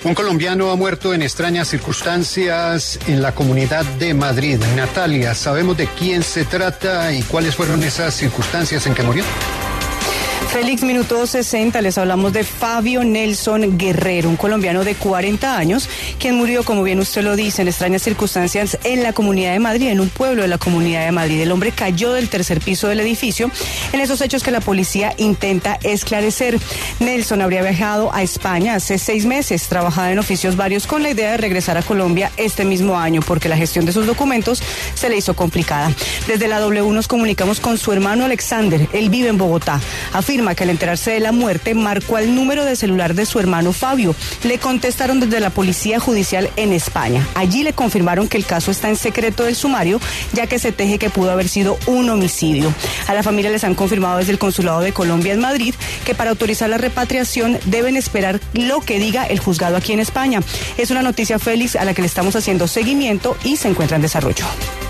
Un colombiano ha muerto en extrañas circunstancias en la Comunidad de Madrid. Natalia, ¿sabemos de quién se trata y cuáles fueron esas circunstancias en que murió? Félix, minuto 60, les hablamos de Fabio Nelson Guerrero, un colombiano de 40 años, quien murió, como bien usted lo dice, en extrañas circunstancias en la Comunidad de Madrid, en un pueblo de la Comunidad de Madrid. El hombre cayó del tercer piso del edificio en esos hechos que la policía intenta esclarecer. Nelson habría viajado a España hace 6 meses, trabajaba en oficios varios con la idea de regresar a Colombia este mismo año, porque la gestión de sus documentos se le hizo complicada. Desde la W nos comunicamos con su hermano Alexander, él vive en Bogotá. Afirma que al enterarse de la muerte marcó el número de celular de su hermano Fabio. Le contestaron desde la Policía Judicial en España. Allí le confirmaron que el caso está en secreto del sumario, ya que se teje que pudo haber sido un homicidio. A la familia les han confirmado desde el Consulado de Colombia en Madrid que para autorizar la repatriación deben esperar lo que diga el juzgado aquí en España. Es una noticia, Félix, a la que le estamos haciendo seguimiento y se encuentra en desarrollo.